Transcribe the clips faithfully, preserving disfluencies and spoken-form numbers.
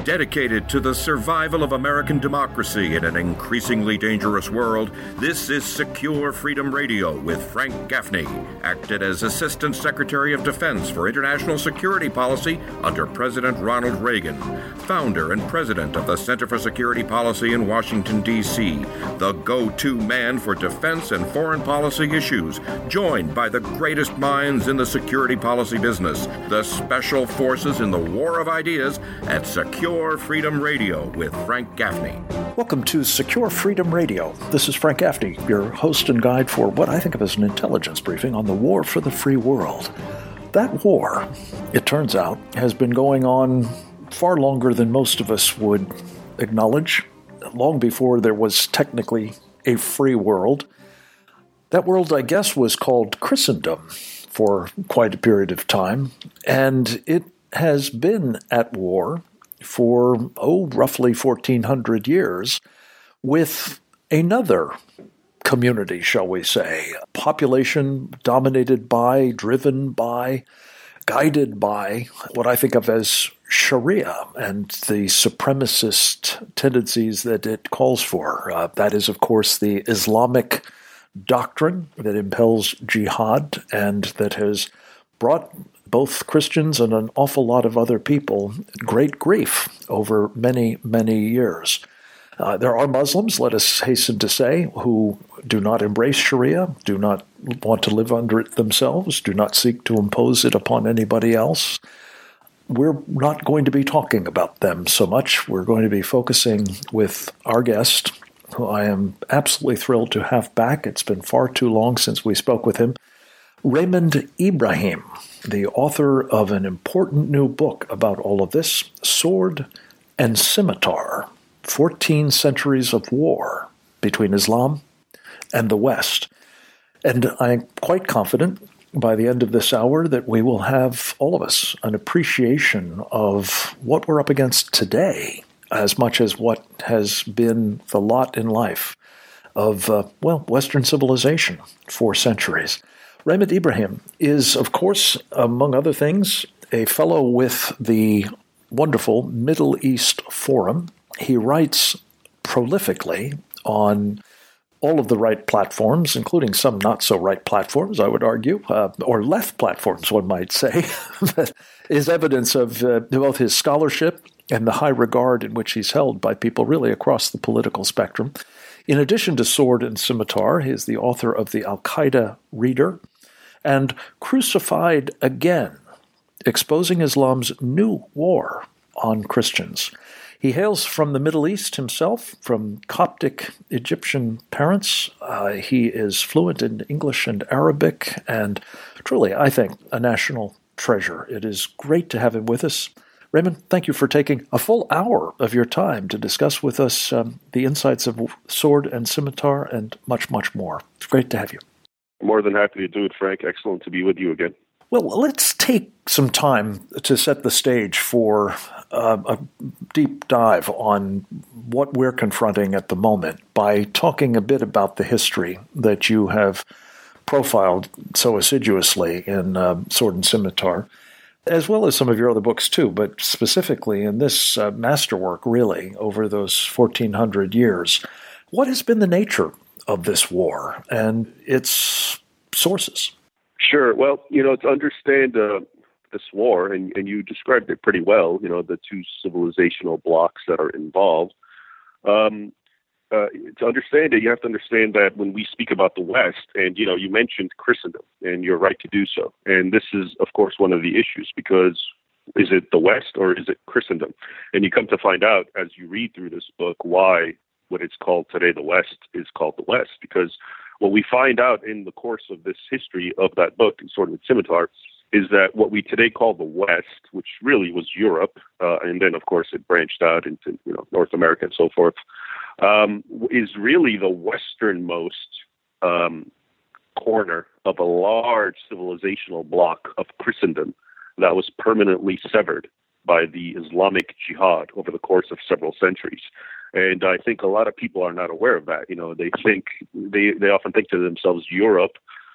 Dedicated to the survival of American democracy in an increasingly dangerous world, this is Secure Freedom Radio with Frank Gaffney, acted as Assistant Secretary of Defense for International Security Policy under President Ronald Reagan, founder and president of the Center for Security Policy in Washington, D C, the go-to man for defense and foreign policy issues, joined by the greatest minds in the security policy business, the special forces in the war of ideas at Secure Freedom Radio with Frank Gaffney. Welcome to Secure Freedom Radio. This is Frank Gaffney, your host and guide for what I think of as an intelligence briefing on the war for the free world. That war, it turns out, has been going on far longer than most of us would acknowledge, long before there was technically a free world. That world, I guess, was called Christendom for quite a period of time, and it has been at war for, oh, roughly fourteen hundred years with another community, shall we say, population dominated by, driven by, guided by what I think of as Sharia and the supremacist tendencies that it calls for. Uh, that is, of course, the Islamic doctrine that impels jihad and that has brought both Christians and an awful lot of other people great grief over many, many years. Uh, there are Muslims, let us hasten to say, who do not embrace Sharia, do not want to live under it themselves, do not seek to impose it upon anybody else. We're not going to be talking about them so much. We're going to be focusing with our guest, who I am absolutely thrilled to have back. It's been far too long since we spoke with him. Raymond Ibrahim, the author of an important new book about all of this, Sword and Scimitar, fourteen Centuries of War Between Islam and the West. And I'm quite confident by the end of this hour that we will have, all of us, an appreciation of what we're up against today, as much as what has been the lot in life of, uh, well, Western civilization for centuries. Raymond Ibrahim is, of course, among other things, a fellow with the wonderful Middle East Forum. He writes prolifically on all of the right platforms, including some not-so-right platforms, I would argue, uh, or left platforms, one might say, that is evidence of uh, both his scholarship and the high regard in which he's held by people really across the political spectrum. In addition to Sword and Scimitar, he is the author of the Al-Qaeda Reader and Crucified Again, exposing Islam's new war on Christians. He hails from the Middle East himself, from Coptic Egyptian parents. Uh, he is fluent in English and Arabic, and truly, I think, a national treasure. It is great to have him with us. Raymond, thank you for taking a full hour of your time to discuss with us um, the insights of Sword and Scimitar and much, much more. It's great to have you. More than happy to do it, Frank. Excellent to be with you again. Well, let's take some time to set the stage for uh, a deep dive on what we're confronting at the moment by talking a bit about the history that you have profiled so assiduously in uh, Sword and Scimitar, as well as some of your other books too, but specifically in this uh, masterwork, really, over those fourteen hundred years. What has been the nature of this war and its sources? Sure. Well, you know, to understand uh, this war, and, and you described it pretty well, you know, the two civilizational blocks that are involved. Um, uh, to understand it, you have to understand that when we speak about the West, and, you know, you mentioned Christendom, and you're right to do so. And this is, of course, one of the issues, because is it the West or is it Christendom? And you come to find out as you read through this book why what it's called today the West is called the West, because what we find out in the course of this history of that book, Sword and Scimitar, is that what we today call the West, which really was Europe, uh, and then, of course, it branched out into you know North America and so forth, um, is really the westernmost um, corner of a large civilizational block of Christendom that was permanently severed by the Islamic Jihad over the course of several centuries. And I think a lot of people are not aware of that. You know, they think, they, they often think to themselves, Europe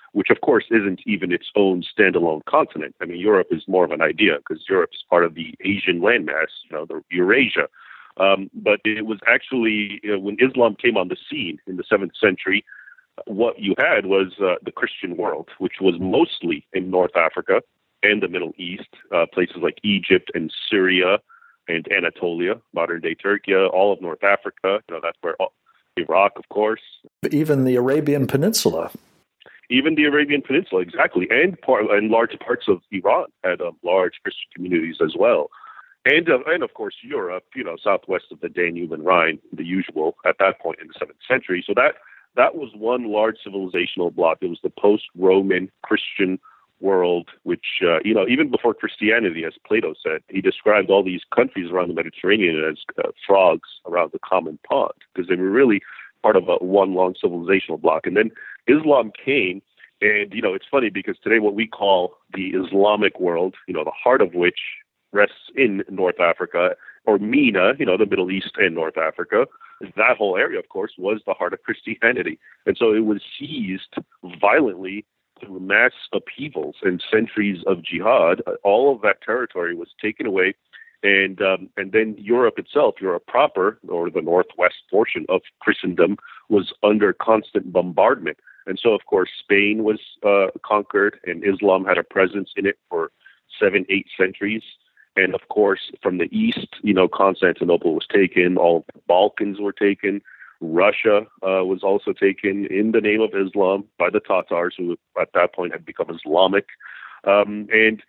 which of course isn't even its own standalone continent. I mean, Europe is more of an idea because Europe is part of the Asian landmass, you know, the Eurasia. Um, but it was actually, you know, when Islam came on the scene in the seventh century, what you had was uh, the Christian world, which was mostly in North Africa and the Middle East, uh, places like Egypt and Syria and Anatolia, modern-day Turkey, all of North Africa. You know, that's where all, Iraq, of course. Even the Arabian Peninsula. Even the Arabian Peninsula, exactly, and part and large parts of Iran had um, large Christian communities as well, and uh, and of course Europe, you know, southwest of the Danube and Rhine, the usual at that point in the seventh century. So that that was one large civilizational block. It was the post-Roman Christian world, which uh, you know, even before Christianity, as Plato said, he described all these countries around the Mediterranean as uh, frogs around the common pond because they were really part of a one long civilizational block. And then Islam came, and, you know, it's funny because today what we call the Islamic world, you know, the heart of which rests in North Africa, or MENA, you know, the Middle East and North Africa, that whole area, of course, was the heart of Christianity. And so it was seized violently through mass upheavals and centuries of jihad. All of that territory was taken away. And um, and then Europe itself, Europe proper, or the northwest portion of Christendom, was under constant bombardment. And so, of course, Spain was uh, conquered, and Islam had a presence in it for seven, eight centuries. And, of course, from the east, you know, Constantinople was taken, all the Balkans were taken. Russia uh, was also taken in the name of Islam by the Tatars, who at that point had become Islamic. Um, and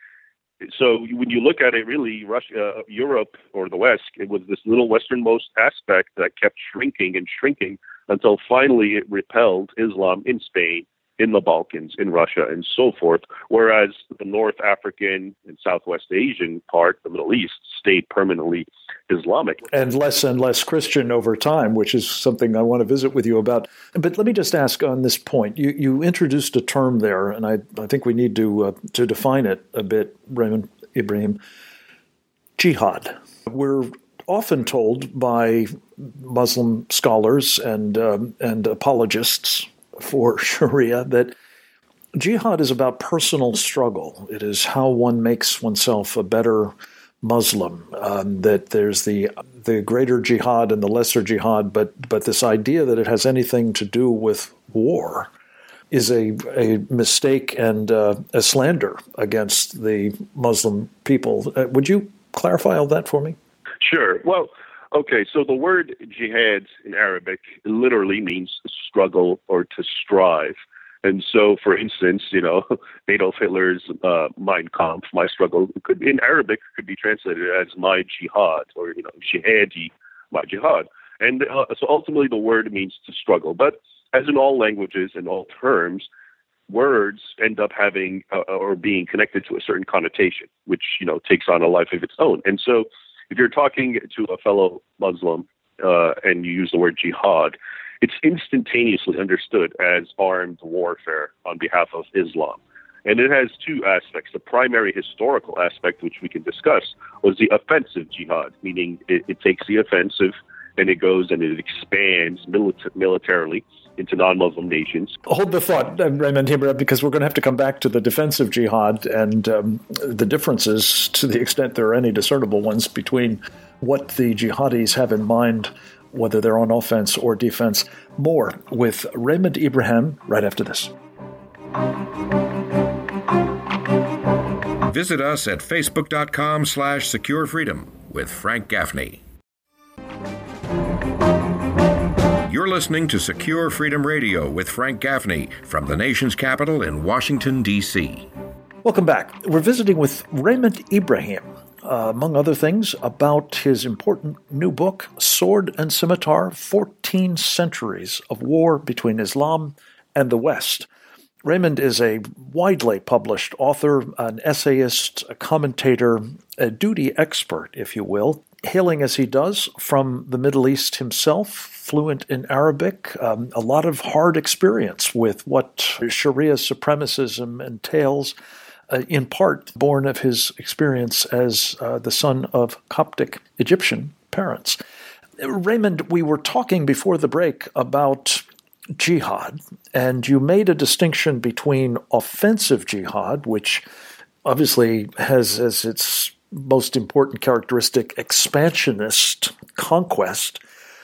So when you look at it, really, Russia, uh, Europe, or the West, it was this little westernmost aspect that kept shrinking and shrinking until finally it repelled Islam in Spain, in the Balkans, in Russia, and so forth, whereas the North African and Southwest Asian part, the Middle East, stayed permanently Islamic. And less and less Christian over time, which is something I want to visit with you about. But let me just ask on this point. You you introduced a term there, and I, I think we need to uh, to define it a bit, Raymond Ibrahim. Jihad. We're often told by Muslim scholars and um, and apologists for Sharia that jihad is about personal struggle. It is how one makes oneself a better Muslim, um, that there's the the greater jihad and the lesser jihad, but but this idea that it has anything to do with war is a, a mistake and uh, a slander against the Muslim people. Uh, would you clarify all that for me? Sure. Well, okay, so the word jihad in Arabic literally means struggle or to strive. And so, for instance, you know, Adolf Hitler's uh, Mein Kampf, my struggle, could in Arabic could be translated as my jihad, or, you know, jihadi, my jihad. And uh, so ultimately the word means to struggle. But as in all languages and all terms, words end up having uh, or being connected to a certain connotation, which, you know, takes on a life of its own. And so if you're talking to a fellow Muslim uh, and you use the word jihad, it's instantaneously understood as armed warfare on behalf of Islam. And it has two aspects. The primary historical aspect, which we can discuss, was the offensive jihad, meaning it, it takes the offensive and it goes and it expands milita- militarily into non-Muslim nations. Hold the thought, Raymond Himra, because we're going to have to come back to the defensive jihad and um, the differences, to the extent there are any discernible ones, between what the jihadis have in mind, whether they're on offense or defense. More with Raymond Ibrahim right after this. Visit us at facebook.com slash secure freedom with Frank Gaffney. You're listening to Secure Freedom Radio with Frank Gaffney from the nation's capital in Washington, D C Welcome back. We're visiting with Raymond Ibrahim, uh, among other things, about his important new book, Sword and Scimitar, fourteen Centuries of War Between Islam and the West. Raymond is a widely published author, an essayist, a commentator, a duty expert, if you will, hailing as he does from the Middle East himself, fluent in Arabic, um, a lot of hard experience with what Sharia supremacism entails, uh, in part born of his experience as uh, the son of Coptic Egyptian parents. Raymond, we were talking before the break about jihad, and you made a distinction between offensive jihad, which obviously has as its most important characteristic expansionist conquest.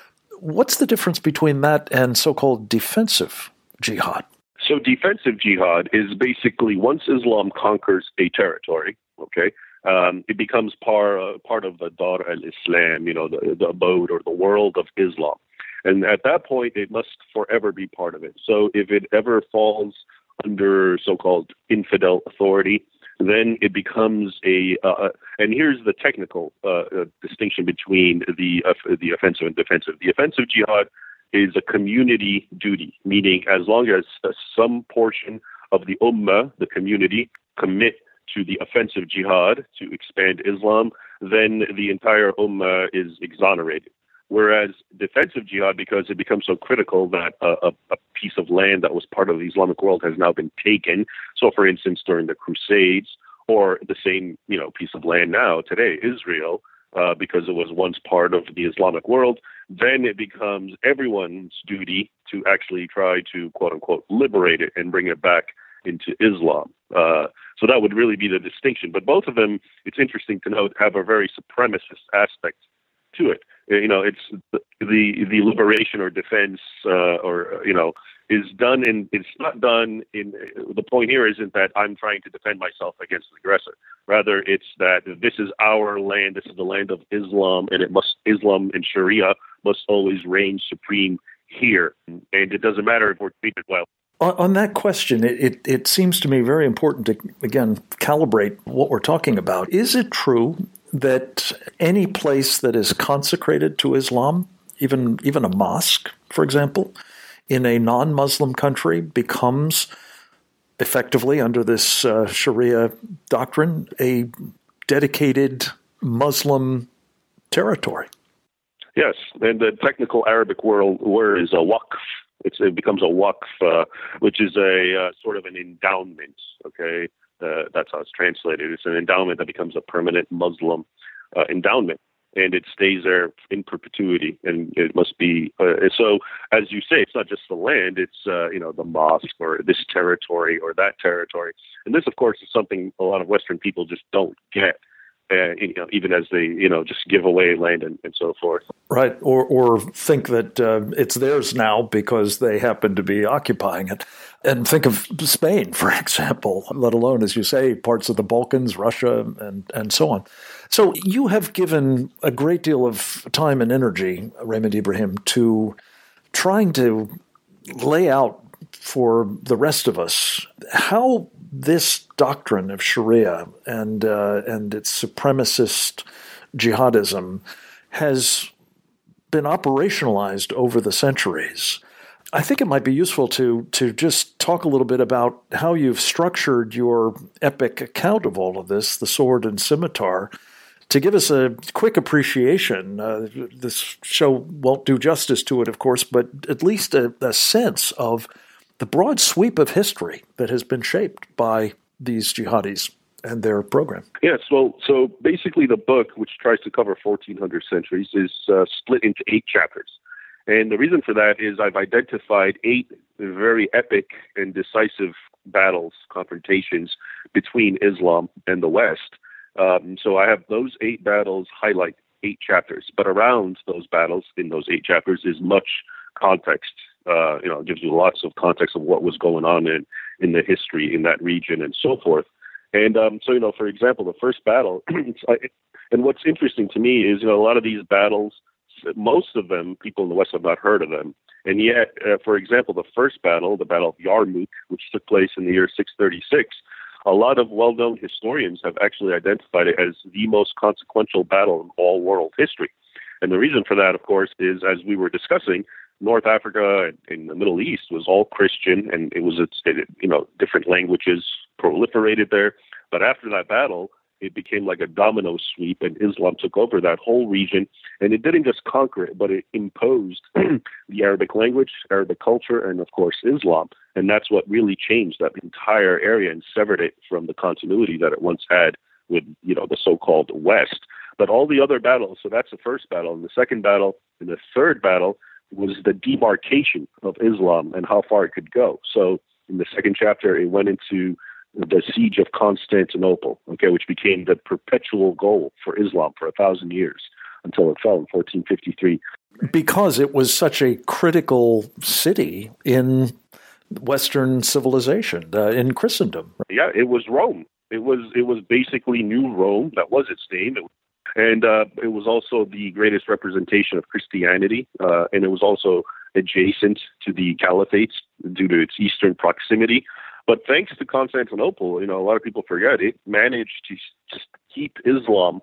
What's the difference between that and so-called defensive jihad? So defensive jihad is basically once Islam conquers a territory, okay, um, it becomes par, uh, part of the Dar al-Islam, you know, the, the abode or the world of Islam. And at that point, it must forever be part of it. So if it ever falls under so-called infidel authority, then it becomes a, uh, and here's the technical uh, uh, distinction between the uh, the offensive and defensive. The offensive jihad is a community duty, meaning as long as uh, some portion of the ummah, the community, commit to the offensive jihad to expand Islam, then the entire ummah is exonerated. Whereas defensive jihad, because it becomes so critical that a, a, a piece of land that was part of the Islamic world has now been taken. So, for instance, during the Crusades, or the same, you know, piece of land now today, Israel, uh, because it was once part of the Islamic world, then it becomes everyone's duty to actually try to, quote unquote, liberate it and bring it back into Islam. Uh, so that would really be the distinction. But both of them, it's interesting to note, have a very supremacist aspect to it. You know, it's the the, the liberation or defense, uh, or you know, is done in. It's not done in. The point here isn't that I'm trying to defend myself against the aggressor. Rather, it's that this is our land. This is the land of Islam, and it must Islam and Sharia must always reign supreme here. And it doesn't matter if we're treated well. On, on that question, it, it it seems to me very important to again calibrate what we're talking about. Is it true that any place that is consecrated to Islam, even even a mosque, for example, in a non-Muslim country becomes effectively, under this uh, Sharia doctrine, a dedicated Muslim territory? Yes, and the technical Arabic word, word is a waqf. It's, it becomes a waqf, uh, which is a uh, sort of an endowment, okay? Uh, that's how it's translated. It's an endowment that becomes a permanent Muslim uh, endowment, and it stays there in perpetuity. And it must be uh, so. As you say, it's not just the land; it's uh, you know the mosque or this territory or that territory. And this, of course, is something a lot of Western people just don't get. Uh, you know, even as they, you know, just give away land and, and so forth. Right, or or think that uh, it's theirs now because they happen to be occupying it. And think of Spain, for example, let alone, as you say, parts of the Balkans, Russia, and, and so on. So you have given a great deal of time and energy, Raymond Ibrahim, to trying to lay out for the rest of us how this doctrine of Sharia and uh, and its supremacist jihadism has been operationalized over the centuries. I think it might be useful to to just talk a little bit about how you've structured your epic account of all of this, the sword and scimitar, to give us a quick appreciation. Uh, this show won't do justice to it, of course, but at least a, a sense of the broad sweep of history that has been shaped by these jihadis and their program. Yes, well, so basically the book, which tries to cover fourteen hundred centuries, is uh, split into eight chapters. And the reason for that is I've identified eight very epic and decisive battles, confrontations between Islam and the West. Um, so I have those eight battles highlight eight chapters. But around those battles, in those eight chapters, is much context. Uh, you know, it gives you lots of context of what was going on in, in the history in that region and so forth. And um, so, you know, for example, the first battle, it's, I, and what's interesting to me is, you know, a lot of these battles, most of them, people in the West have not heard of them. And yet, uh, for example, the first battle, the Battle of Yarmouk, which took place in the year six thirty-six, a lot of well-known historians have actually identified it as the most consequential battle in all world history. And the reason for that, of course, is, as we were discussing, North Africa and the Middle East was all Christian, and it was, it, you know, different languages proliferated there. But after that battle, it became like a domino sweep, and Islam took over that whole region. And it didn't just conquer it, but it imposed the Arabic language, Arabic culture, and of course, Islam. And that's what really changed that entire area and severed it from the continuity that it once had with, you know, the so-called West. But all the other battles, so that's the first battle. And the second battle and the third battle, was the demarcation of Islam and how far it could go. So in the second chapter, it went into the siege of Constantinople, okay, which became the perpetual goal for Islam for a thousand years until it fell in fourteen fifty-three. Because it was such a critical city in Western civilization, uh, in Christendom. Yeah, it was Rome. It was it was basically New Rome. That was its name. It, and uh, it was also the greatest representation of Christianity. Uh, and it was also adjacent to the caliphates due to its eastern proximity. But thanks to Constantinople, you know, a lot of people forget, it managed to just keep Islam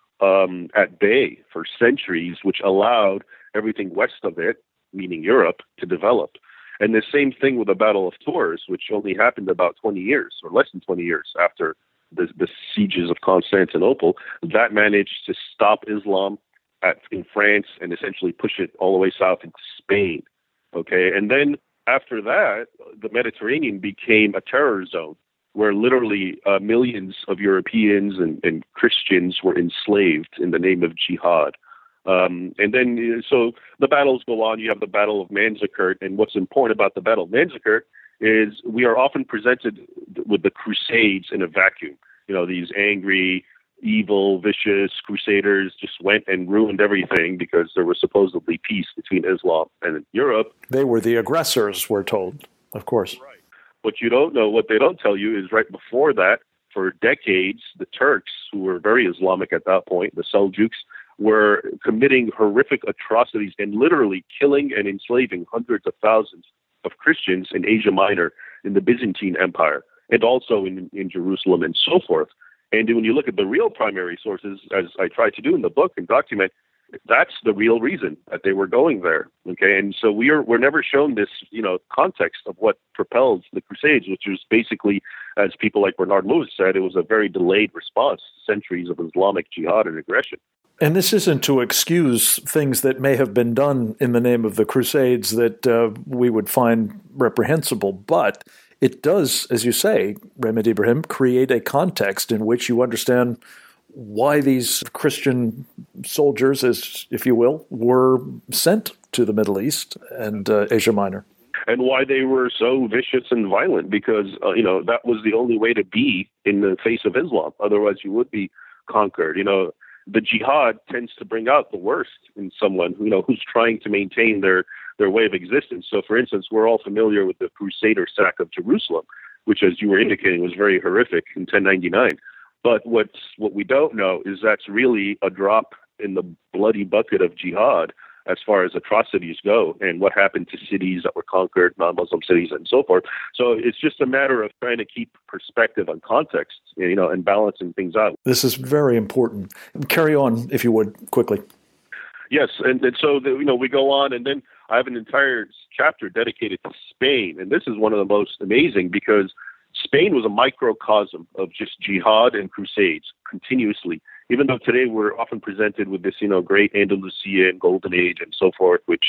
um, at bay for centuries, which allowed everything west of it, meaning Europe, to develop. And the same thing with the Battle of Tours, which only happened about twenty years or less than twenty years after the, the sieges of Constantinople. That managed to stop Islam at, in France and essentially push it all the way south into Spain. Okay. And then after that, the Mediterranean became a terror zone where literally uh, millions of Europeans and, and Christians were enslaved in the name of jihad. Um, and then, so the battles go on. You have the Battle of Manzikert. And what's important about the Battle of Manzikert is we are often presented with the Crusades in a vacuum. You know, these angry, evil, vicious crusaders just went and ruined everything because there was supposedly peace between Islam and Europe. They were the aggressors, we're told, of course. Right. What you don't know, what they don't tell you is right before that, for decades, the Turks, who were very Islamic at that point, the Seljuks, were committing horrific atrocities and literally killing and enslaving hundreds of thousands of Christians in Asia Minor, in the Byzantine Empire, and also in, in Jerusalem and so forth. And when you look at the real primary sources, as I try to do in the book and document, that's the real reason that they were going there. Okay, and so we are we're never shown this, you know, context of what propelled the Crusades, which was basically, as people like Bernard Lewis said, it was a very delayed response to centuries of Islamic jihad and aggression. And this isn't to excuse things that may have been done in the name of the Crusades that uh, we would find reprehensible, but it does, as you say, Rehmet Ibrahim, create a context in which you understand why these Christian soldiers, as if you will, were sent to the Middle East and uh, Asia Minor. And why they were so vicious and violent, because, uh, you know, that was the only way to be in the face of Islam. Otherwise, you would be conquered. You know, the jihad tends to bring out the worst in someone who, you know, who's trying to maintain their, their way of existence. So, for instance, we're all familiar with the Crusader sack of Jerusalem, which, as you were indicating, was very horrific in ten ninety-nine. But what's what we don't know is that's really a drop in the bloody bucket of jihad as far as atrocities go, and what happened to cities that were conquered, non-Muslim cities, and so forth. So it's just a matter of trying to keep perspective on context, you know, and balancing things out. This is very important. Carry on, if you would, quickly. Yes, and, and so the, you know we go on, and then I have an entire chapter dedicated to Spain, and this is one of the most amazing because Spain was a microcosm of just jihad and crusades continuously. Even though today we're often presented with this, you know, great Andalusian golden age and so forth, which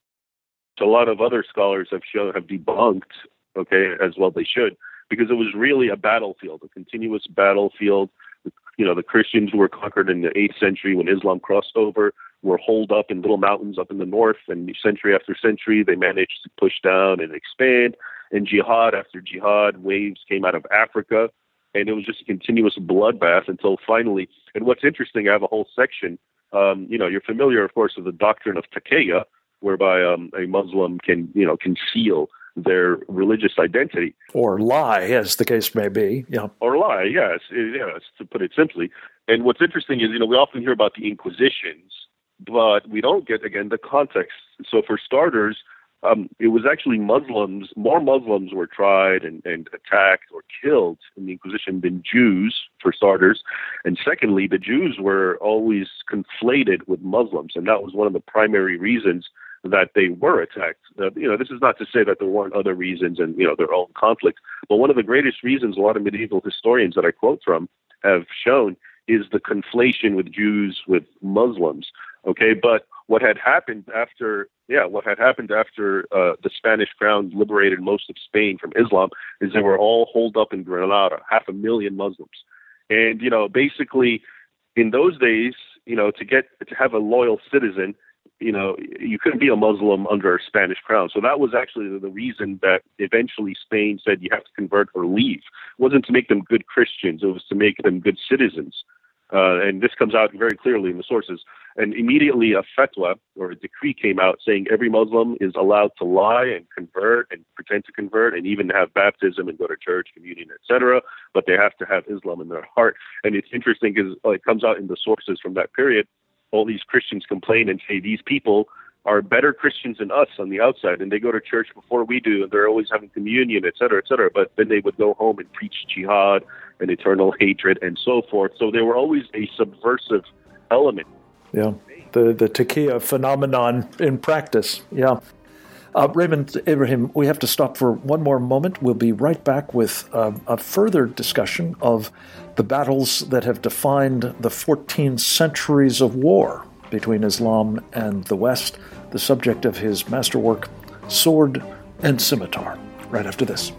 a lot of other scholars have shown have debunked, okay, as well they should, because it was really a battlefield, a continuous battlefield. You know, the Christians who were conquered in the eighth century when Islam crossed over were holed up in little mountains up in the north, and century after century they managed to push down and expand. And jihad after jihad, waves came out of Africa. And it was just a continuous bloodbath until finally, and what's interesting, I have a whole section, um, you know, you're familiar, of course, with the doctrine of taqiyya, whereby um, a Muslim can, you know, conceal their religious identity. Or lie, as the case may be. Yeah. Or lie, yes, yes, to put it simply. And what's interesting is, you know, we often hear about the Inquisitions, but we don't get, again, the context. So for starters, Um, it was actually Muslims, more Muslims were tried and, and attacked or killed in the Inquisition than Jews, for starters. And secondly, the Jews were always conflated with Muslims, and that was one of the primary reasons that they were attacked. Uh, you know, this is not to say that there weren't other reasons and, you know, their own conflict, but one of the greatest reasons a lot of medieval historians that I quote from have shown is the conflation with Jews with Muslims. Okay, but what had happened after, yeah, what had happened after uh, the Spanish crown liberated most of Spain from Islam is they were all holed up in Granada, half a million Muslims. And, you know, basically in those days, you know, to get, to have a loyal citizen, you know, you couldn't be a Muslim under a Spanish crown. So that was actually the reason that eventually Spain said you have to convert or leave. It wasn't to make them good Christians. It was to make them good citizens. Uh, and this comes out very clearly in the sources. And immediately a fatwa or a decree came out saying every Muslim is allowed to lie and convert and pretend to convert and even have baptism and go to church, communion, et cetera. But they have to have Islam in their heart. And it's interesting because uh, it comes out in the sources from that period. All these Christians complain and say these people are better Christians than us on the outside, and they go to church before we do, and they're always having communion, et cetera, et cetera. But then they would go home and preach jihad and eternal hatred and so forth. So they were always a subversive element. Yeah, the, the taqiyya phenomenon in practice, yeah. Uh, Raymond Ibrahim, we have to stop for one more moment. We'll be right back with uh, a further discussion of the battles that have defined the fourteen centuries of war between Islam and the West, the subject of his masterwork, Sword and Scimitar, right after this.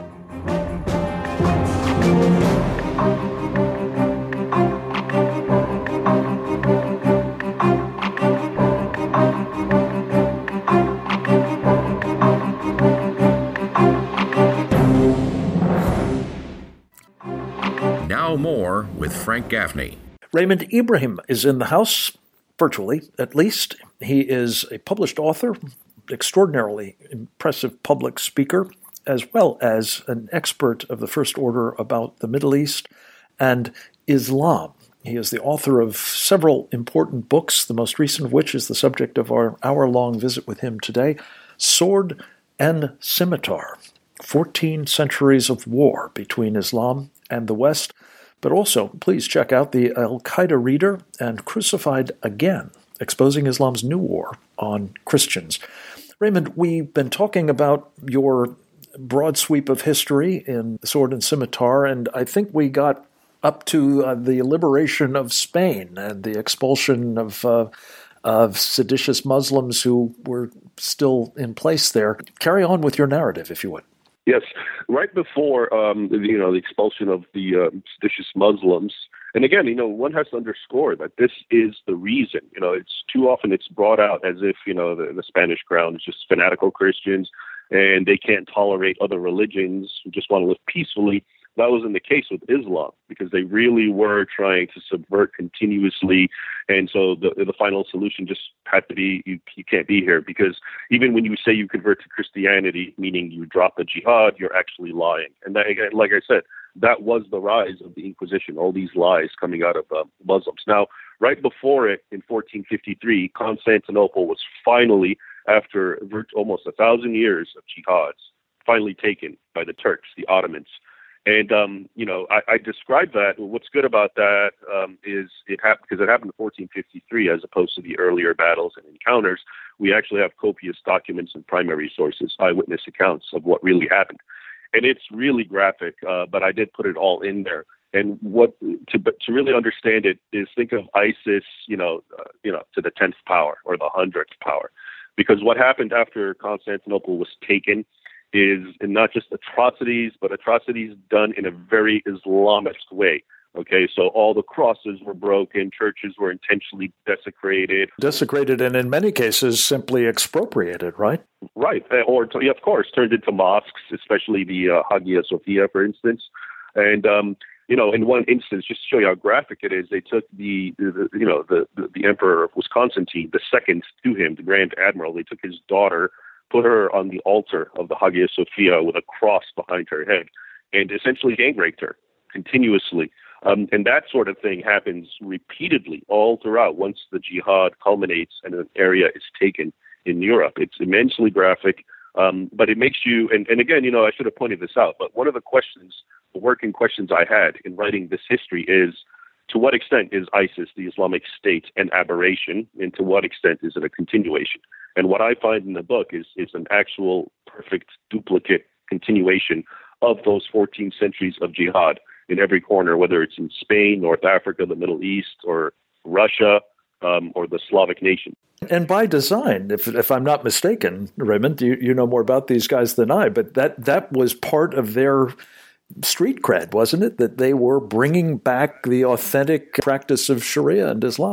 Now more with Frank Gaffney. Raymond Ibrahim is in the house, virtually at least. He is a published author, extraordinarily impressive public speaker, as well as an expert of the First Order about the Middle East and Islam. He is the author of several important books, the most recent of which is the subject of our hour-long visit with him today, Sword and Scimitar, fourteen Centuries of War Between Islam and the West. But also, please check out the Al-Qaeda Reader and Crucified Again, Exposing Islam's New War on Christians. Raymond, we've been talking about your broad sweep of history in Sword and Scimitar, and I think we got up to uh, the liberation of Spain and the expulsion of uh, of seditious Muslims who were still in place there. Carry on with your narrative, if you would. Yes, right before um, you know the expulsion of the uh, seditious Muslims, and again, you know, one has to underscore that this is the reason. You know, it's too often it's brought out as if you know the, the Spanish crown is just fanatical Christians and they can't tolerate other religions who just want to live peacefully. That wasn't the case with Islam because they really were trying to subvert continuously. And so the the final solution just had to be, you, you can't be here because even when you say you convert to Christianity, meaning you drop the jihad, you're actually lying. And that, like I said, that was the rise of the Inquisition, all these lies coming out of uh, Muslims. Now, right before it, in fourteen fifty-three, Constantinople was finally, after almost a thousand years of jihads, finally taken by the Turks, the Ottomans. And, um, you know, I, I described that. What's good about that um, is it happened because it happened in fourteen fifty-three as opposed to the earlier battles and encounters. We actually have copious documents and primary sources, eyewitness accounts of what really happened. And it's really graphic, uh, but I did put it all in there. And what to to really understand it is think of ISIS, you know, uh, you know, to the tenth power or the hundredth power, because what happened after Constantinople was taken is not just atrocities, but atrocities done in a very Islamist way. Okay, so all the crosses were broken, churches were intentionally desecrated. Desecrated and in many cases simply expropriated, right? Right, or yeah, of course, turned into mosques, especially the uh, Hagia Sophia, for instance. And, um, you know, in one instance, just to show you how graphic it is, they took the, the you know, the, the, the emperor was Constantine, the second to him, the Grand Admiral. They took his daughter, put her on the altar of the Hagia Sophia with a cross behind her head, and essentially gang raped her continuously. Um, and that sort of thing happens repeatedly all throughout once the jihad culminates and an area is taken in Europe. It's immensely graphic, um, but it makes you, and, and again, you know, I should have pointed this out, but one of the questions, the working questions I had in writing this history is, to what extent is ISIS, the Islamic State, an aberration, and to what extent is it a continuation? And what I find in the book is, is an actual perfect duplicate continuation of those fourteen centuries of jihad in every corner, whether it's in Spain, North Africa, the Middle East, or Russia, um, or the Slavic nation. And by design, if if I'm not mistaken, Raymond, you, you know more about these guys than I, but that, that was part of their street cred, wasn't it? That they were bringing back the authentic practice of Sharia and Islam.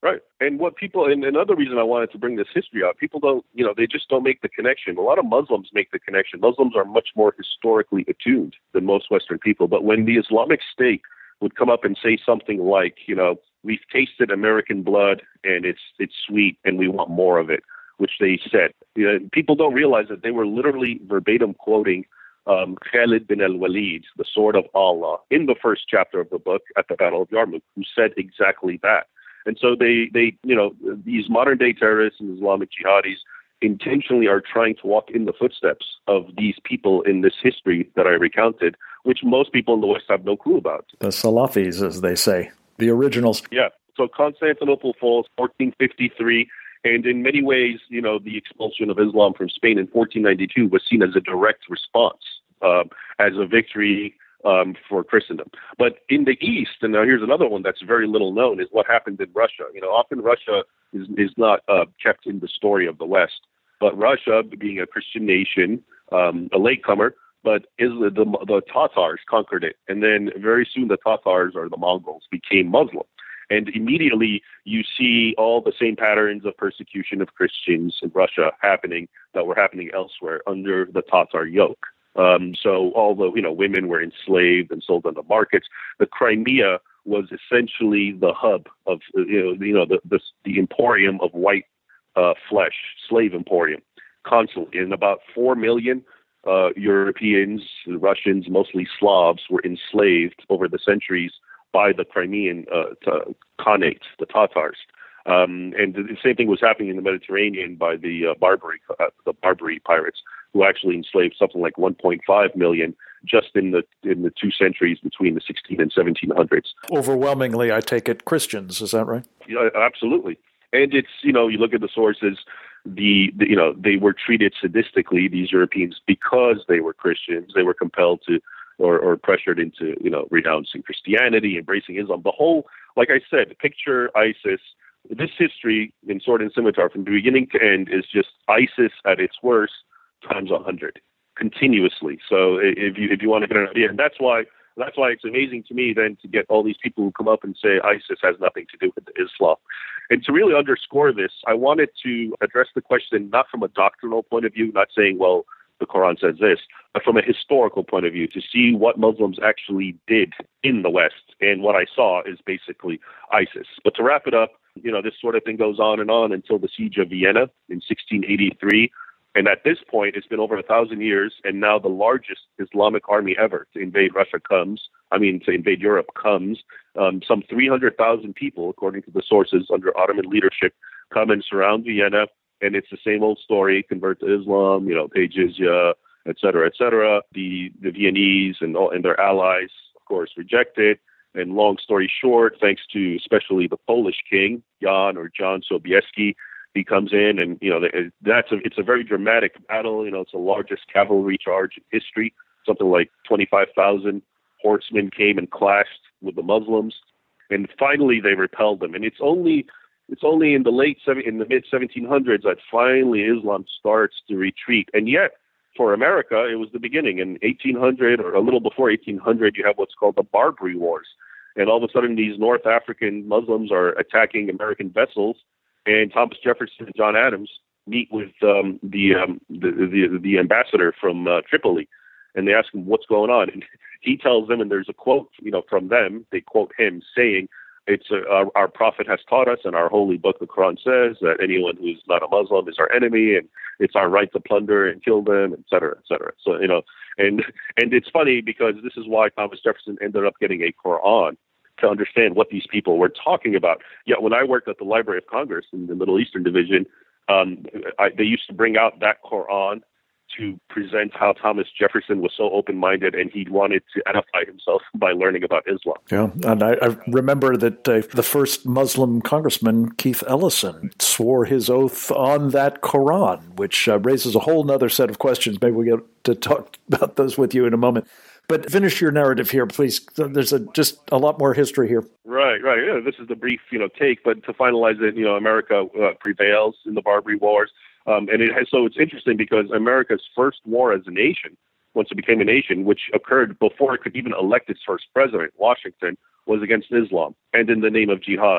Right. And what people, and another reason I wanted to bring this history out, people don't, you know, they just don't make the connection. A lot of Muslims make the connection. Muslims are much more historically attuned than most Western people. But when the Islamic State would come up and say something like, you know, we've tasted American blood and it's it's sweet and we want more of it, which they said, you know, people don't realize that they were literally verbatim quoting um, Khalid bin al-Walid, the sword of Allah, in the first chapter of the book at the Battle of Yarmouk, who said exactly that. And so they, they, you know, these modern day terrorists and Islamic jihadis intentionally are trying to walk in the footsteps of these people in this history that I recounted, which most people in the West have no clue about. The Salafis, as they say, the originals. Yeah. So Constantinople falls fourteen fifty-three. And in many ways, you know, the expulsion of Islam from Spain in fourteen ninety-two was seen as a direct response, uh, as a victory Um, for Christendom. But in the East, and now here's another one that's very little known, is what happened in Russia. You know, often Russia is, is not uh, kept in the story of the West. But Russia, being a Christian nation, um, a latecomer, but is the, the, the Tatars conquered it. And then very soon the Tatars, or the Mongols, became Muslim. And immediately you see all the same patterns of persecution of Christians in Russia happening that were happening elsewhere under the Tatar yoke. Um, so although, you know, women were enslaved and sold on the markets, the Crimea was essentially the hub of, you know, you know the, the, the emporium of white uh, flesh, slave emporium, constantly. And about four million uh, Europeans, Russians, mostly Slavs, were enslaved over the centuries by the Crimean uh, t- Khanate, the Tatars. Um, and the same thing was happening in the Mediterranean by the uh, Barbary, uh, the Barbary pirates, who actually enslaved something like one point five million just in the in the two centuries between the sixteen and seventeen hundreds. Overwhelmingly, I take it, Christians. Is that right? Yeah, absolutely. And it's, you know, you look at the sources, the, the you know, they were treated sadistically, these Europeans, because they were Christians. They were compelled to, or, or pressured into, you know, renouncing Christianity, embracing Islam. The whole, like I said, picture ISIS. This history in Sword and Scimitar from the beginning to end is just ISIS at its worst times a hundred, continuously. So if you if you want to get an idea, and that's why that's why it's amazing to me then to get all these people who come up and say ISIS has nothing to do with Islam. And to really underscore this, I wanted to address the question not from a doctrinal point of view, not saying, well, the Quran says this, but from a historical point of view, to see what Muslims actually did in the West. And what I saw is basically ISIS. But to wrap it up, you know, this sort of thing goes on and on until the siege of Vienna in sixteen eighty-three. And at this point, it's been over a thousand years, and now the largest Islamic army ever to invade Russia comes, I mean, to invade Europe comes. Um, some three hundred thousand people, according to the sources, under Ottoman leadership, come and surround Vienna. And it's the same old story, convert to Islam, you know, pay jizya, et cetera, et cetera. The, the Viennese and, all, and their allies, of course, reject it. And long story short, thanks to especially the Polish king, Jan or John Sobieski, he comes in and, you know, that's a, it's a very dramatic battle. You know, it's the largest cavalry charge in history. Something like twenty-five thousand horsemen came and clashed with the Muslims. And finally, they repelled them. And it's only it's only in the late, in the mid seventeen hundreds that finally Islam starts to retreat. And yet, for America, it was the beginning. In eighteen hundred, or a little before eighteen hundred, you have what's called the Barbary Wars. And all of a sudden, these North African Muslims are attacking American vessels. And Thomas Jefferson and John Adams meet with um, the, um, the the the ambassador from uh, Tripoli, and they ask him what's going on. And he tells them, and there's a quote, you know, from them. They quote him saying, "It's a, our, our prophet has taught us, and our holy book, the Quran, says that anyone who's not a Muslim is our enemy, and it's our right to plunder and kill them, et cetera, et cetera." So, you know, and and it's funny because this is why Thomas Jefferson ended up getting a Quran, to understand what these people were talking about. Yet when I worked at the Library of Congress in the Middle Eastern Division, um, I, they used to bring out that Quran to present how Thomas Jefferson was so open-minded and he wanted to edify himself by learning about Islam. Yeah, and I, I remember that uh, the first Muslim congressman, Keith Ellison, swore his oath on that Quran, which uh, raises a whole other set of questions. Maybe we'll get to talk about those with you in a moment. But finish your narrative here, please. There's a, just a lot more history here. Right, right. Yeah, this is the brief, you know, take. But to finalize it, you know, America uh, prevails in the Barbary Wars, um, and it has. So it's interesting because America's first war as a nation, once it became a nation, which occurred before it could even elect its first president, Washington, was against Islam and in the name of jihad.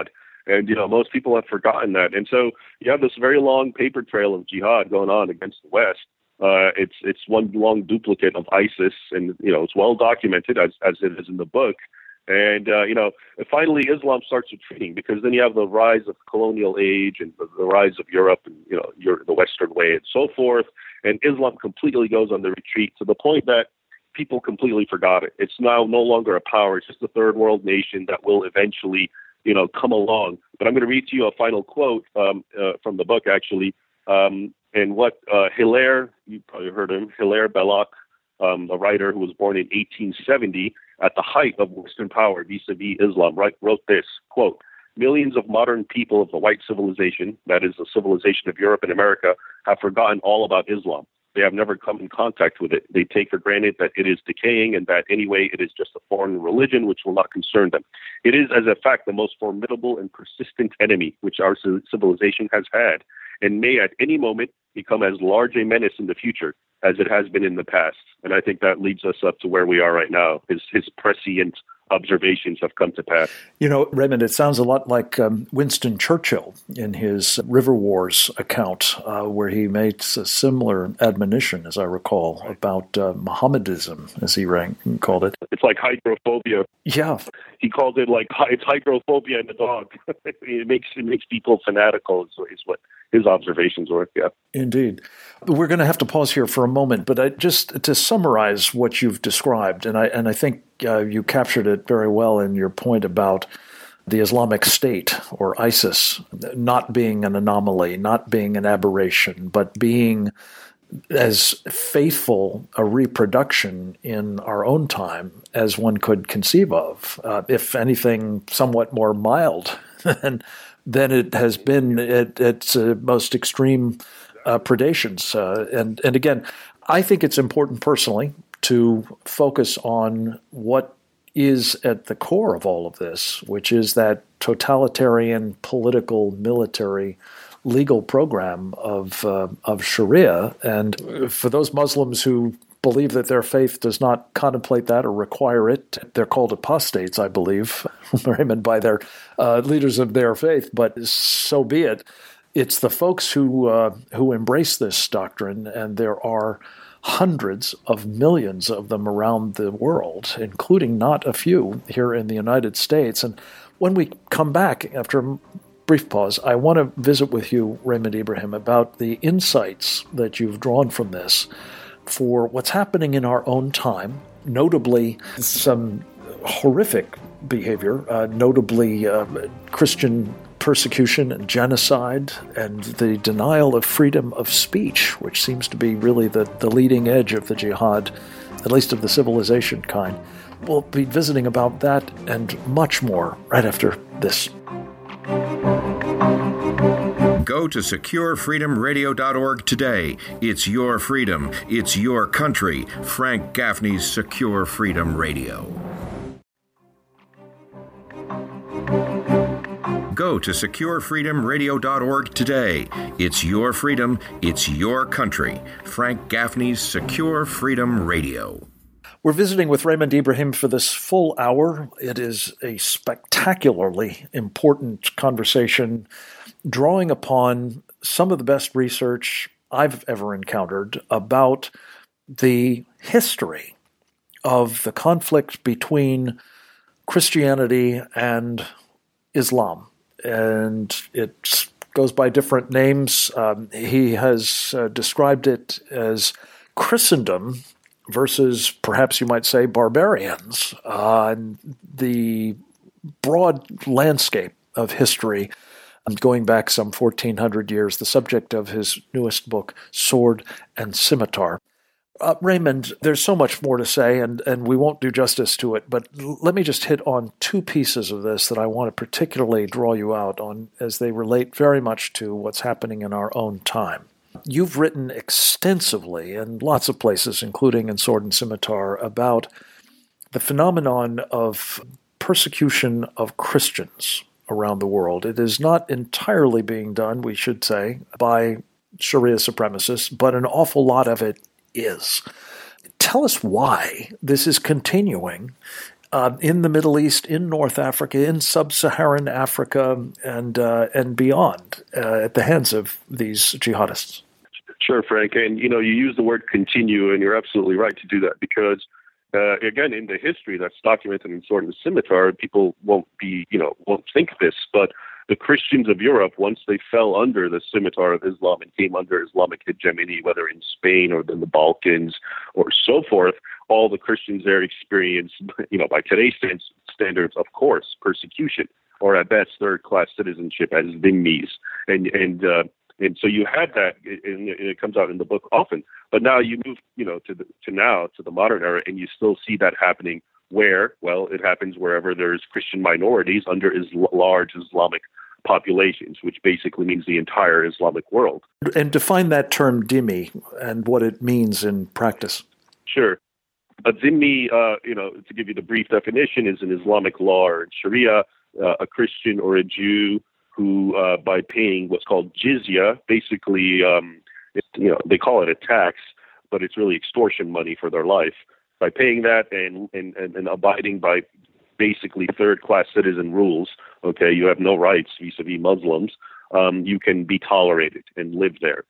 And, you know, most people have forgotten that. And so you have this very long paper trail of jihad going on against the West. Uh, it's it's one long duplicate of ISIS, and, you know, it's well documented as, as it is in the book. And, uh, you know, finally Islam starts retreating, because then you have the rise of colonial age and the, the rise of Europe and, you know, Europe, the Western way and so forth. And Islam completely goes on the retreat to the point that people completely forgot it. It's now no longer a power. It's just a third world nation that will eventually, you know, come along. But I'm going to read to you a final quote um, uh, from the book, actually. Um, and what uh, Hilaire, you probably heard of him, Hilaire Belloc, um, a writer who was born in eighteen seventy, at the height of Western power vis-a-vis Islam, right, wrote this, quote, "Millions of modern people of the white civilization, that is the civilization of Europe and America, have forgotten all about Islam. They have never come in contact with it. They take for granted that it is decaying and that anyway it is just a foreign religion which will not concern them. It is, as a fact, the most formidable and persistent enemy which our civilization has had, and may at any moment become as large a menace in the future as it has been in the past." And I think that leads us up to where we are right now. His, his prescient observations have come to pass. You know, Raymond, it sounds a lot like um, Winston Churchill in his River Wars account, uh, where he makes a similar admonition, as I recall, about uh, Mohammedism, as he rank, called it. It's like hydrophobia. Yeah. He called it like, it's hydrophobia in the dog. it makes it makes people fanatical, is what his observations were, yeah. Indeed. We're going to have to pause here for a moment, but I, just to summarize what you've described, and I and I think uh, you captured it very well in your point about the Islamic State, or ISIS, not being an anomaly, not being an aberration, but being as faithful a reproduction in our own time as one could conceive of, uh, if anything, somewhat more mild than than it has been at its uh, most extreme uh, predations. Uh, and, and again, I think it's important personally to focus on what is at the core of all of this, which is that totalitarian, political, military, legal program of uh, of Sharia. And for those Muslims who believe that their faith does not contemplate that or require it, they're called apostates, I believe, Raymond, by their uh, leaders of their faith, but so be it. It's the folks who uh, who embrace this doctrine, and there are hundreds of millions of them around the world, including not a few here in the United States. And when we come back after a brief pause, I want to visit with you, Raymond Ibrahim, about the insights that you've drawn from this for what's happening in our own time, notably some horrific behavior, uh, notably uh, Christian persecution and genocide, and the denial of freedom of speech, which seems to be really the, the leading edge of the jihad, at least of the civilization kind. We'll be visiting about that and much more right after this. Go to secure freedom radio dot org today. It's your freedom. It's your country. Frank Gaffney's Secure Freedom Radio. Go to secure freedom radio dot org today. It's your freedom. It's your country. Frank Gaffney's Secure Freedom Radio. We're visiting with Raymond Ibrahim for this full hour. It is a spectacularly important conversation, drawing upon some of the best research I've ever encountered about the history of the conflict between Christianity and Islam. And it goes by different names. Um, he has uh, described it as Christendom versus, perhaps you might say, barbarians. Uh, the broad landscape of history going back some fourteen hundred years, the subject of his newest book, Sword and Scimitar. Uh, Raymond, there's so much more to say, and, and we won't do justice to it, but l- let me just hit on two pieces of this that I want to particularly draw you out on, as they relate very much to what's happening in our own time. You've written extensively in lots of places, including in Sword and Scimitar, about the phenomenon of persecution of Christians around the world. It is not entirely being done, we should say, by Sharia supremacists, but an awful lot of it is. Tell us why this is continuing uh, in the Middle East, in North Africa, in sub-Saharan Africa, and uh, and beyond, uh, at the hands of these jihadists? Sure, Frank. And, you know, you use the word continue, and you're absolutely right to do that because, uh, again, in the history that's documented in Sword and the Scimitar, people won't be, you know, won't think this, but the Christians of Europe, once they fell under the scimitar of Islam and came under Islamic hegemony, whether in Spain or in the Balkans or so forth, all the Christians there experienced, you know, by today's standards, of course, persecution, or at best third-class citizenship as dhimmis. And, and, uh, and so you had that, and it comes out in the book often. But now you move, you know, to the, to now, to the modern era, and you still see that happening where, well, it happens wherever there's Christian minorities under is large Islamic populations, which basically means the entire Islamic world. And define that term dhimmi and what it means in practice. Sure. A dhimmi, uh, you know, to give you the brief definition, is an Islamic law or in Sharia, uh, a Christian or a Jew who, uh, by paying what's called jizya, basically, um, it, you know, they call it a tax, but it's really extortion money for their life. By paying that and, and, and, and abiding by basically third-class citizen rules, okay, you have no rights vis-a-vis Muslims, um, you can be tolerated and live there.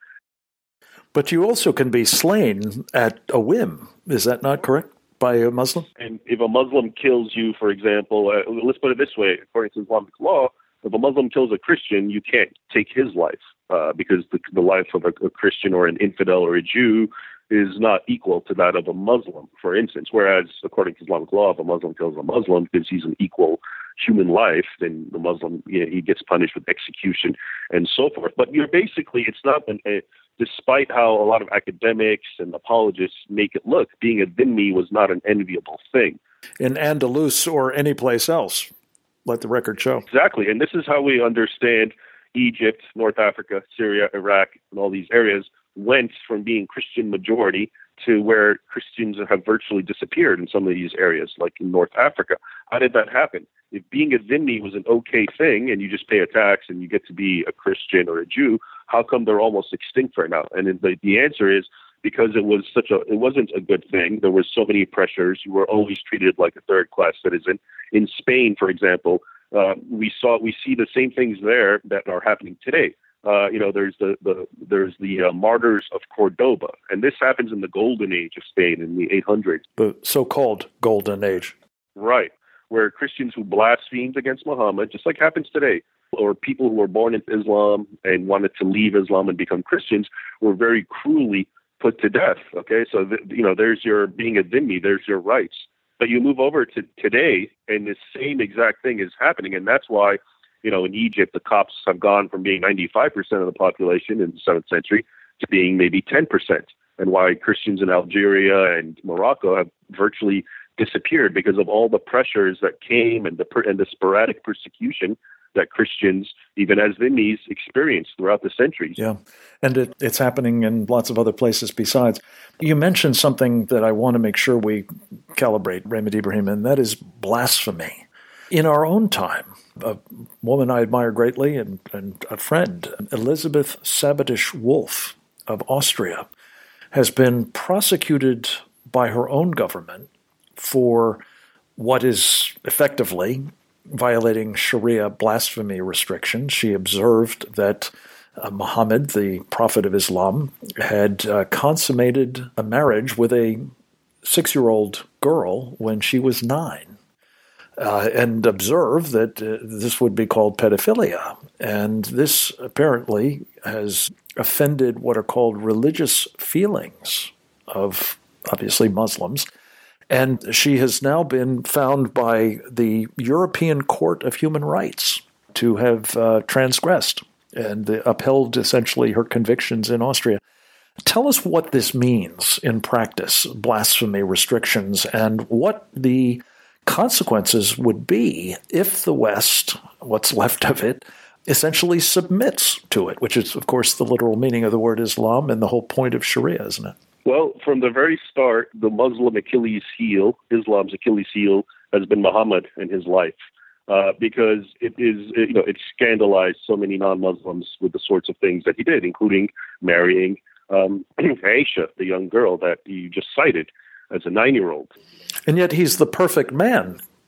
But you also can be slain at a whim. Is that not correct, by a Muslim? And if a Muslim kills you, for example, uh, let's put it this way, according to Islamic law, if a Muslim kills a Christian, you can't take his life uh, because the, the life of a, a Christian or an infidel or a Jew is not equal to that of a Muslim, for instance. Whereas, according to Islamic law, if a Muslim kills a Muslim because he's an equal human life, then the Muslim, you know, he gets punished with execution and so forth. But you're basically, it's not an, a, despite how a lot of academics and apologists make it look, being a dhimmi was not an enviable thing. In Andalus or any place else, let the record show. Exactly. And this is how we understand Egypt, North Africa, Syria, Iraq, and all these areas went from being Christian majority to where Christians have virtually disappeared in some of these areas, like in North Africa. How did that happen? If being a dhimmi was an okay thing and you just pay a tax and you get to be a Christian or a Jew, how come they're almost extinct right now? And the, the answer is because it was such a, it wasn't a good thing. There were so many pressures. You were always treated like a third-class citizen. In Spain, for example, uh, we saw, we see the same things there that are happening today. Uh, you know, there's the, the there's the uh, martyrs of Cordoba, and this happens in the golden age of Spain in the eight hundreds. The so-called golden age. Right, where Christians who blasphemed against Muhammad, just like happens today, or people who were born into Islam and wanted to leave Islam and become Christians, were very cruelly put to death. Okay, so th- you know, there's your being a dhimmi, there's your rights. But you move over to today, and the same exact thing is happening, and that's why, you know, in Egypt, the Copts have gone from being ninety-five percent of the population in the seventh century to being maybe ten percent, and why Christians in Algeria and Morocco have virtually disappeared because of all the pressures that came and the per- and the sporadic persecution that Christians, even as dhimmis, experienced throughout the centuries. Yeah, and it, it's happening in lots of other places besides. You mentioned something that I want to make sure we calibrate, Raymond Ibrahim, and that is blasphemy. In our own time, a woman I admire greatly and, and a friend, Elizabeth Sabatish Wolff of Austria, has been prosecuted by her own government for what is effectively violating Sharia blasphemy restrictions. She observed that uh, Muhammad, the prophet of Islam, had uh, consummated a marriage with a six-year-old girl when she was nine. Uh, and observe that uh, this would be called pedophilia. And this apparently has offended what are called religious feelings of, obviously, Muslims. And she has now been found by the European Court of Human Rights to have uh, transgressed and upheld, essentially, her convictions in Austria. Tell us what this means in practice, blasphemy restrictions, and what the consequences would be if the West, what's left of it, essentially submits to it, which is, of course, the literal meaning of the word Islam and the whole point of Sharia, isn't it? Well, from the very start, the Muslim Achilles heel, Islam's Achilles heel, has been Muhammad and his life, uh, because it is, you know, it scandalized so many non-Muslims with the sorts of things that he did, including marrying um, Aisha, the young girl that you just cited, as a nine-year-old. And yet he's the perfect man,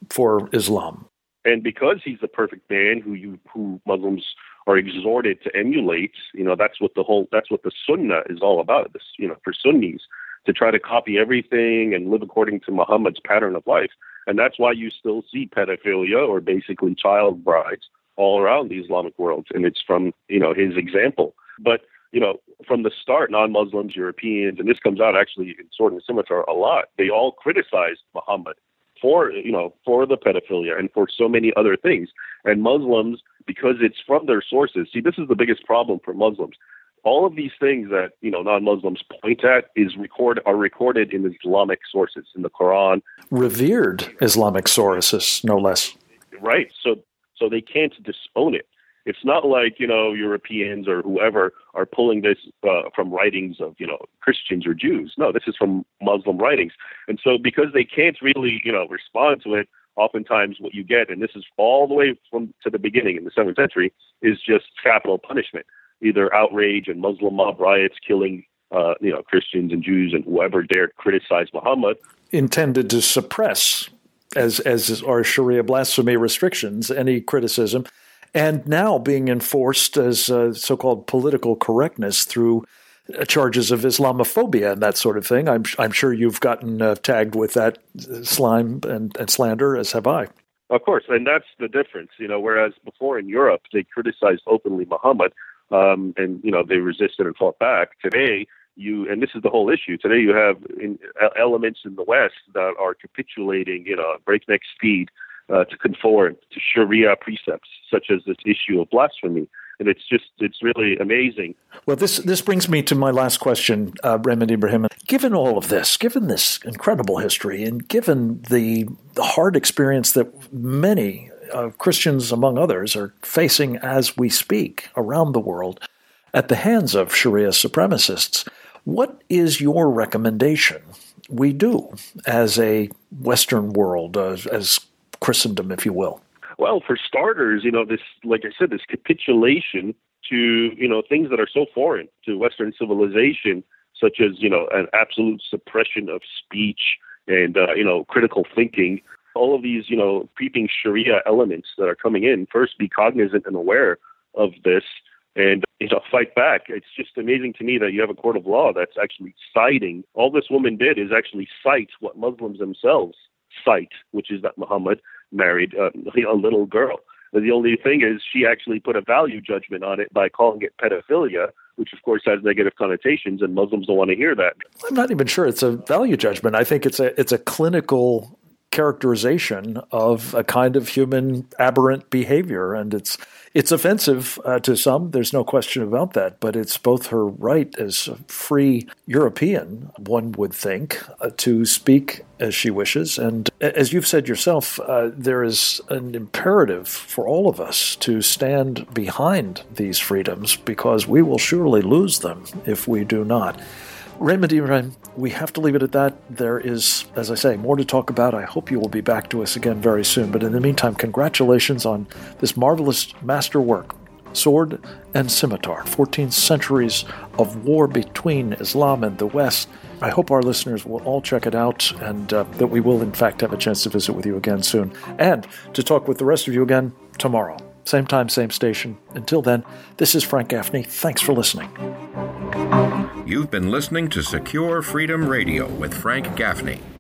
for Islam. And because he's the perfect man who you who Muslims are exhorted to emulate, you know, that's what the whole that's what the Sunnah is all about. This, you know, for Sunnis to try to copy everything and live according to Muhammad's pattern of life. And that's why you still see pedophilia or basically child brides all around the Islamic world. And it's from, you know, his example. But, you know, from the start, non-Muslims, Europeans, and this comes out actually in Sword and Scimitar a lot, they all criticized Muhammad for, you know, for the pedophilia and for so many other things. And Muslims, because it's from their sources, see, this is the biggest problem for Muslims. All of these things that, you know, non-Muslims point at is record are recorded in Islamic sources, in the Quran. Revered Islamic sources, no less. Right. So so they can't disown it. It's not like, you know, Europeans or whoever are pulling this uh, from writings of, you know, Christians or Jews. No, this is from Muslim writings. And so because they can't really, you know, respond to it, oftentimes what you get, and this is all the way from to the beginning in the seventh century, is just capital punishment, either outrage and Muslim mob riots killing, uh, you know, Christians and Jews and whoever dared criticize Muhammad. Intended to suppress, as as are Sharia blasphemy restrictions, any criticism. And now being enforced as uh, so-called political correctness through uh, charges of Islamophobia and that sort of thing. I'm I'm sure you've gotten uh, tagged with that slime and, and slander, as have I. Of course, and that's the difference. You know, whereas before in Europe they criticized openly Muhammad, um, and you know they resisted and fought back. Today, you and this is the whole issue. Today, you have in, elements in the West that are capitulating, you know, breakneck speed. Uh, to conform to Sharia precepts, such as this issue of blasphemy. And it's just, it's really amazing. Well, this this brings me to my last question, uh, Raymond Ibrahim. Given all of this, given this incredible history, and given the, the hard experience that many uh, Christians, among others, are facing as we speak around the world at the hands of Sharia supremacists, what is your recommendation we do as a Western world, uh, as Christendom, if you will? Well, for starters, you know, this, like I said, this capitulation to, you know, things that are so foreign to Western civilization, such as, you know, an absolute suppression of speech and, uh, you know, critical thinking, all of these, you know, creeping Sharia elements that are coming in. First, be cognizant and aware of this and, you know, fight back. It's just amazing to me that you have a court of law that's actually citing. All this woman did is actually cite what Muslims themselves cite, which is that Muhammad married uh, a little girl. The only thing is she actually put a value judgment on it by calling it pedophilia, which of course has negative connotations, and Muslims don't want to hear that. I'm not even sure it's a value judgment. I think it's a it's a clinical characterization of a kind of human aberrant behavior, and it's it's offensive uh, to some. There's no question about that, but it's both her right as a free European, one would think, uh, to speak as she wishes. And as you've said yourself, uh, there is an imperative for all of us to stand behind these freedoms, because we will surely lose them if we do not. Raymond Ibrahim, we have to leave it at that. There is, as I say, more to talk about. I hope you will be back to us again very soon. But in the meantime, congratulations on this marvelous masterwork, Sword and Scimitar, fourteen centuries of war between Islam and the West. I hope our listeners will all check it out, and uh, that we will, in fact, have a chance to visit with you again soon, and to talk with the rest of you again tomorrow. Same time, same station. Until then, this is Frank Gaffney. Thanks for listening. You've been listening to Secure Freedom Radio with Frank Gaffney.